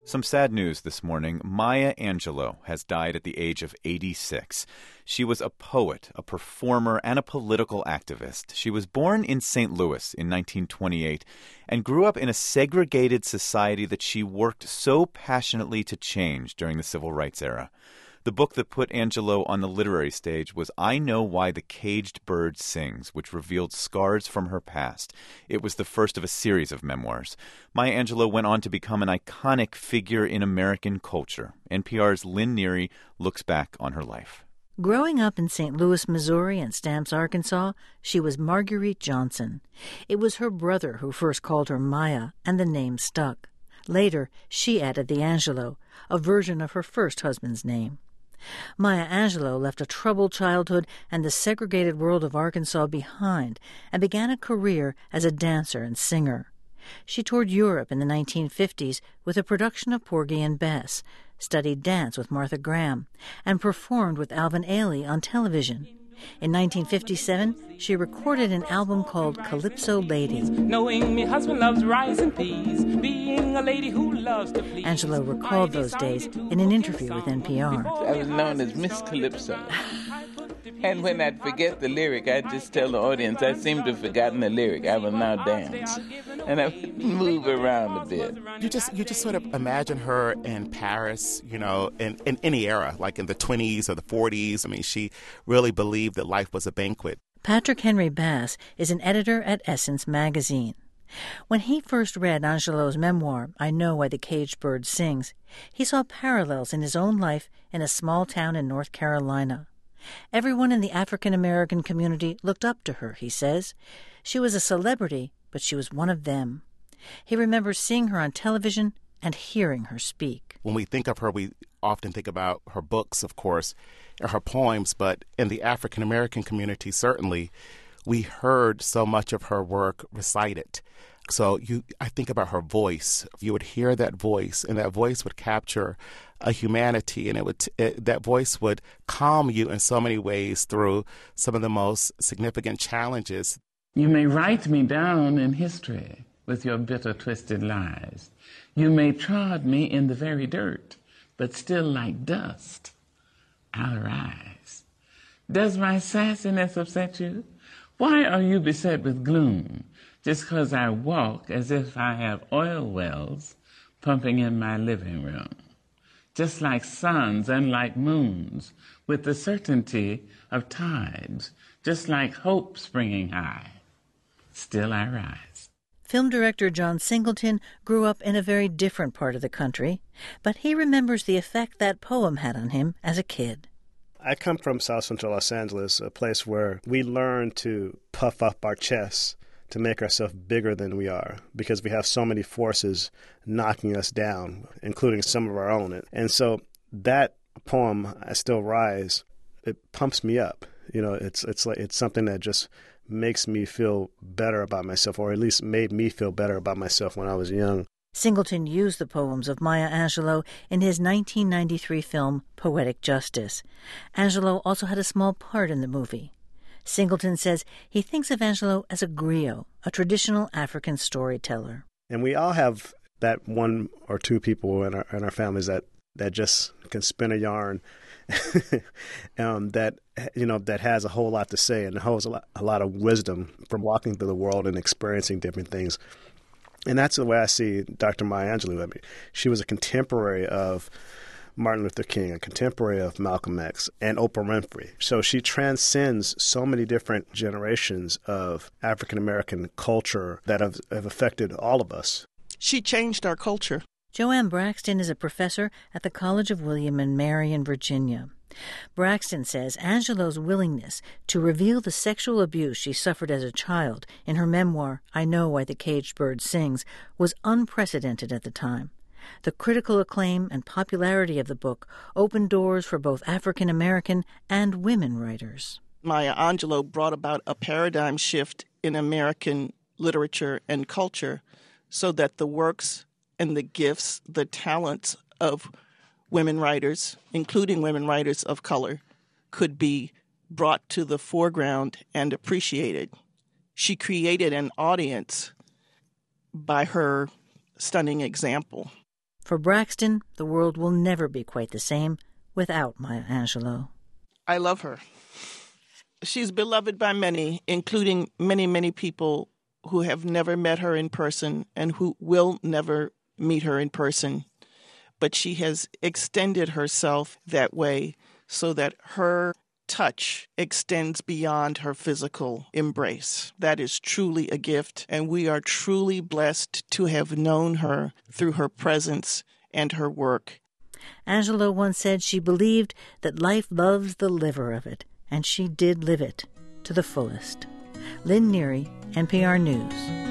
Some sad news this morning. Maya Angelou has died at the age of 86. She was a poet, a performer, and a political activist. She was born in St. Louis in 1928 and grew up in a segregated society that she worked so passionately to change during the Civil Rights era. The book that put Angelou on the literary stage was I Know Why the Caged Bird Sings, which revealed scars from her past. It was the first of a series of memoirs. Maya Angelou went on to become an iconic figure in American culture. NPR's Lynn Neary looks back on her life. Growing up in St. Louis, Missouri and Stamps, Arkansas, she was Marguerite Johnson. It was her brother who first called her Maya, and the name stuck. Later, she added the Angelou, a version of her first husband's name. Maya Angelou left a troubled childhood and the segregated world of Arkansas behind and began a career as a dancer and singer. She toured Europe in the 1950s with a production of Porgy and Bess, studied dance with Martha Graham, and performed with Alvin Ailey on television. In 1957, she recorded an album called Calypso Lady. Knowing me husband loves rice and peas, being a lady who loves to please. Angelou recalled those days in an interview with NPR. I was known as Miss Calypso. And when I'd forget the lyric, I'd just tell the audience I seem to have forgotten the lyric. I will now dance. And I would move around a bit. You just sort of imagine her in Paris, in any era, like in the 20s or the 40s. I mean, she really believed that life was a banquet. Patrick Henry Bass is an editor at Essence magazine. When he first read Angelou's memoir, I Know Why the Caged Bird Sings, he saw parallels in his own life in a small town in North Carolina. Everyone in the African-American community looked up to her, he says. She was a celebrity, but she was one of them. He remembers seeing her on television and hearing her speak. When we think of her, we often think about her books, of course, and her poems, but in the African-American community, certainly, we heard so much of her work recited. So I think about her voice. You would hear that voice, and that voice would capture a humanity, and that voice would calm you in so many ways through some of the most significant challenges. You may write me down in history with your bitter, twisted lies. You may trod me in the very dirt, but still like dust, I'll rise. Does my sassiness upset you? Why are you beset with gloom? Just 'cause I walk as if I have oil wells pumping in my living room. Just like suns and like moons, with the certainty of tides, just like hope springing high, still I rise. Film director John Singleton grew up in a very different part of the country, but he remembers the effect that poem had on him as a kid. I come from South Central Los Angeles, a place where we learn to puff up our chests to make ourselves bigger than we are because we have so many forces knocking us down, including some of our own. And so that poem, I Still Rise, it pumps me up. It's something that just makes me feel better about myself, or at least made me feel better about myself when I was young. Singleton used the poems of Maya Angelou in his 1993 film Poetic Justice. Angelou also had a small part in the movie. Singleton says he thinks of Angelou as a griot, a traditional African storyteller. And we all have that one or two people in our families that just can spin a yarn that has a whole lot to say and holds a lot of wisdom from walking through the world and experiencing different things. And that's the way I see Dr. Maya Angelou. I mean, she was a contemporary of Martin Luther King, a contemporary of Malcolm X, and Oprah Winfrey. So she transcends so many different generations of African-American culture that have affected all of us. She changed our culture. Joanne Braxton is a professor at the College of William and Mary in Virginia. Braxton says Angelou's willingness to reveal the sexual abuse she suffered as a child in her memoir, I Know Why the Caged Bird Sings, was unprecedented at the time. The critical acclaim and popularity of the book opened doors for both African American and women writers. Maya Angelou brought about a paradigm shift in American literature and culture so that the works and the gifts, the talents of women writers, including women writers of color, could be brought to the foreground and appreciated. She created an audience by her stunning example. For Braxton, the world will never be quite the same without Maya Angelou. I love her. She's beloved by many, including many, many people who have never met her in person and who will never meet her in person. But she has extended herself that way so that her touch extends beyond her physical embrace. That is truly a gift, and we are truly blessed to have known her through her presence and her work. Angelou once said she believed that life loves the liver of it, and she did live it to the fullest. Lynn Neary, NPR News.